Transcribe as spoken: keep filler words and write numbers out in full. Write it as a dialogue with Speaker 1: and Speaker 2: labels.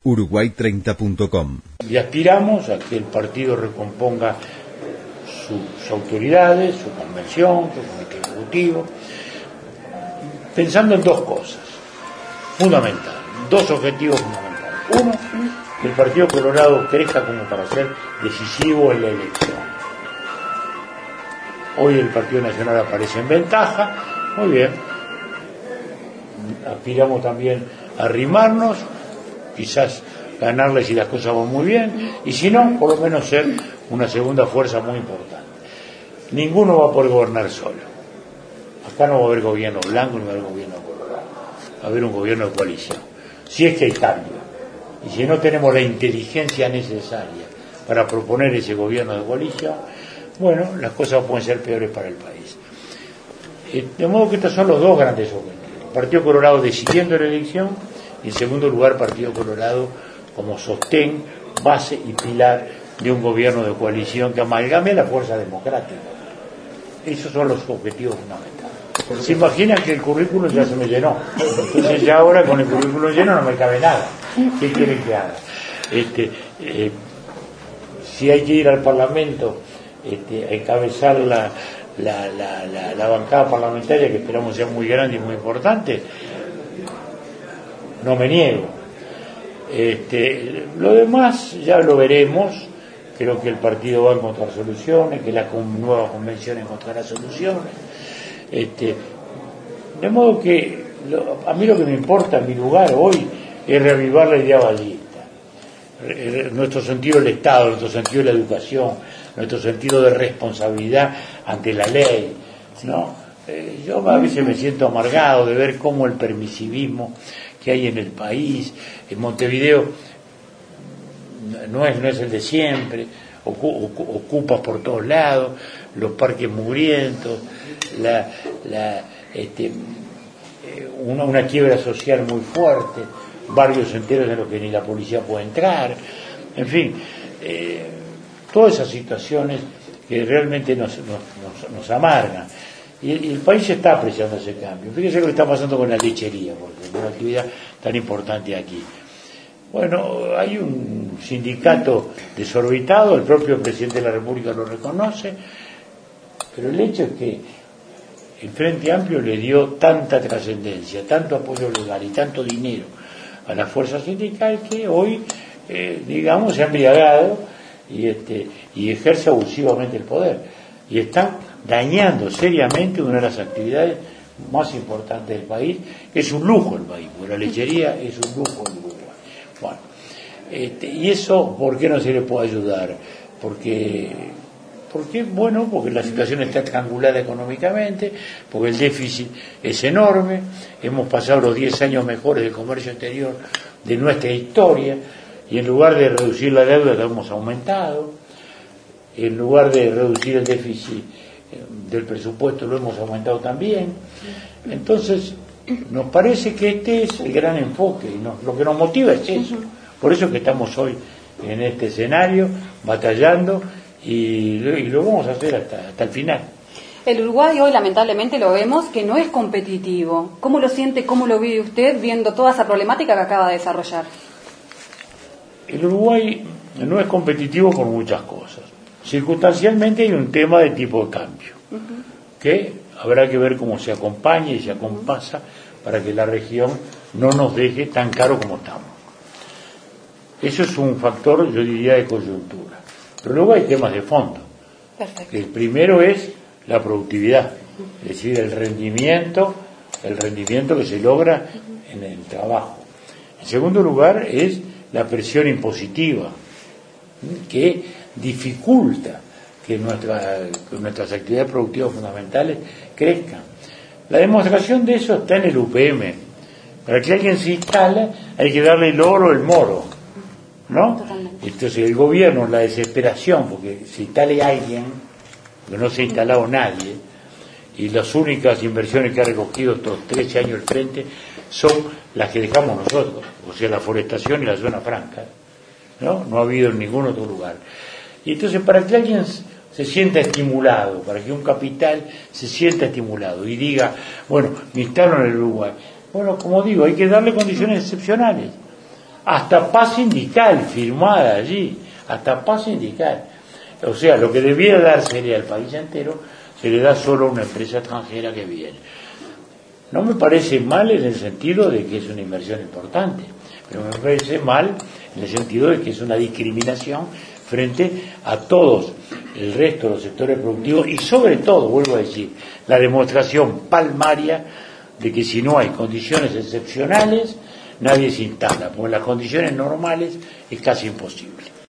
Speaker 1: Uruguay treinta punto com.
Speaker 2: Y aspiramos a que el partido recomponga sus autoridades, su convención, su comité ejecutivo, pensando en dos cosas fundamentales, dos objetivos fundamentales. Uno, que el Partido Colorado crezca como para ser decisivo en la elección. Hoy el Partido Nacional aparece en ventaja, muy bien, aspiramos también a arrimarnos, quizás ganarle si las cosas van muy bien, y si no, por lo menos ser una segunda fuerza muy importante. Ninguno va a poder gobernar solo. Acá no va a haber gobierno blanco ni va a haber gobierno colorado. Va a haber un gobierno de coalición. Si es que hay cambio. Y si no tenemos la inteligencia necesaria para proponer ese gobierno de coalición, bueno, las cosas pueden ser peores para el país. De modo que estos son los dos grandes objetivos. Partido Colorado decidiendo la elección y, en segundo lugar, Partido Colorado como sostén, base y pilar de un gobierno de coalición que amalgame la fuerza democrática. Esos son los objetivos fundamentales. Se imaginan que el currículum ya se me llenó. Entonces ya ahora con el currículum lleno no me cabe nada. ¿Qué quieren que haga? Este, eh, si hay que ir al Parlamento este, a encabezar la, la, la, la, la bancada parlamentaria, que esperamos sea muy grande y muy importante, no me niego. Este, lo demás ya lo veremos. Creo que el partido va a encontrar soluciones, que la nueva convención encontrará soluciones. Este, de modo que lo, a mí lo que me importa, mi lugar hoy, es reavivar la idea ballista. Nuestro sentido del Estado, nuestro sentido de la educación, nuestro sentido de responsabilidad ante la ley, ¿no? Eh, yo a veces me siento amargado de ver cómo el permisivismo que hay en el país, en Montevideo, no es, no es el de siempre, ocupas por todos lados, los parques mugrientos, la, la, este, una, una quiebra social muy fuerte, barrios enteros en los que ni la policía puede entrar, en fin, eh, todas esas situaciones que realmente nos, nos, nos, nos amargan. Y el, y el país está apreciando ese cambio. Fíjense lo que está pasando con la lechería, porque es una actividad tan importante aquí. Bueno, hay un sindicato desorbitado, el propio presidente de la República lo reconoce, pero el hecho es que el Frente Amplio le dio tanta trascendencia, tanto apoyo legal y tanto dinero a la fuerza sindical que hoy, eh, digamos, se ha embriagado y, este, y ejerce abusivamente el poder. Y están dañando seriamente una de las actividades más importantes del país, que es un lujo el país, porque la lechería es un lujo el Uruguay. Bueno, este, y eso, ¿por qué no se le puede ayudar? Porque, porque, bueno, porque la situación está estrangulada económicamente, porque el déficit es enorme, hemos pasado los diez años mejores del comercio exterior de nuestra historia, y en lugar de reducir la deuda la hemos aumentado, en lugar de reducir el déficit del presupuesto lo hemos aumentado también. Entonces nos parece que este es el gran enfoque y nos, lo que nos motiva es eso. Por eso es que estamos hoy en este escenario batallando y, y lo vamos a hacer hasta, hasta el final.
Speaker 3: El Uruguay hoy lamentablemente lo vemos que no es competitivo. ¿Cómo lo siente, cómo lo vive usted viendo toda esa problemática que acaba de desarrollar?
Speaker 2: El Uruguay no es competitivo por muchas cosas. Circunstancialmente hay un tema de tipo de cambio, uh-huh. que habrá que ver cómo se acompaña y se acompasa para que la región no nos deje tan caro como estamos. Eso es un factor, yo diría, de coyuntura. Pero luego hay temas de fondo.
Speaker 3: Perfecto.
Speaker 2: El primero es la productividad, es decir, el rendimiento, el rendimiento que se logra uh-huh. en el trabajo. En segundo lugar es la presión impositiva, que dificulta que, nuestra, que nuestras actividades productivas fundamentales crezcan. La demostración de eso está en el U P M. Para que alguien se instale hay que darle el oro o el moro, ¿no? Totalmente. Entonces el gobierno, la desesperación, porque se instale alguien, que no se ha instalado nadie, y las únicas inversiones que ha recogido estos trece años el Frente son las que dejamos nosotros, o sea, la forestación y la zona franca, ¿no? No ha habido en ningún otro lugar. Y entonces, para que alguien se sienta estimulado, para que un capital se sienta estimulado y diga, bueno, me instalo en el Uruguay. Bueno, como digo, hay que darle condiciones excepcionales. hasta paz sindical firmada allí, hasta paz sindical. O sea, lo que debiera dársele al país entero, se le da solo a una empresa extranjera que viene. No me parece mal en el sentido de que es una inversión importante, pero me parece mal en el sentido de que es una discriminación frente a todos el resto de los sectores productivos y sobre todo, vuelvo a decir, la demostración palmaria de que si no hay condiciones excepcionales, nadie se instala, porque en las condiciones normales es casi imposible.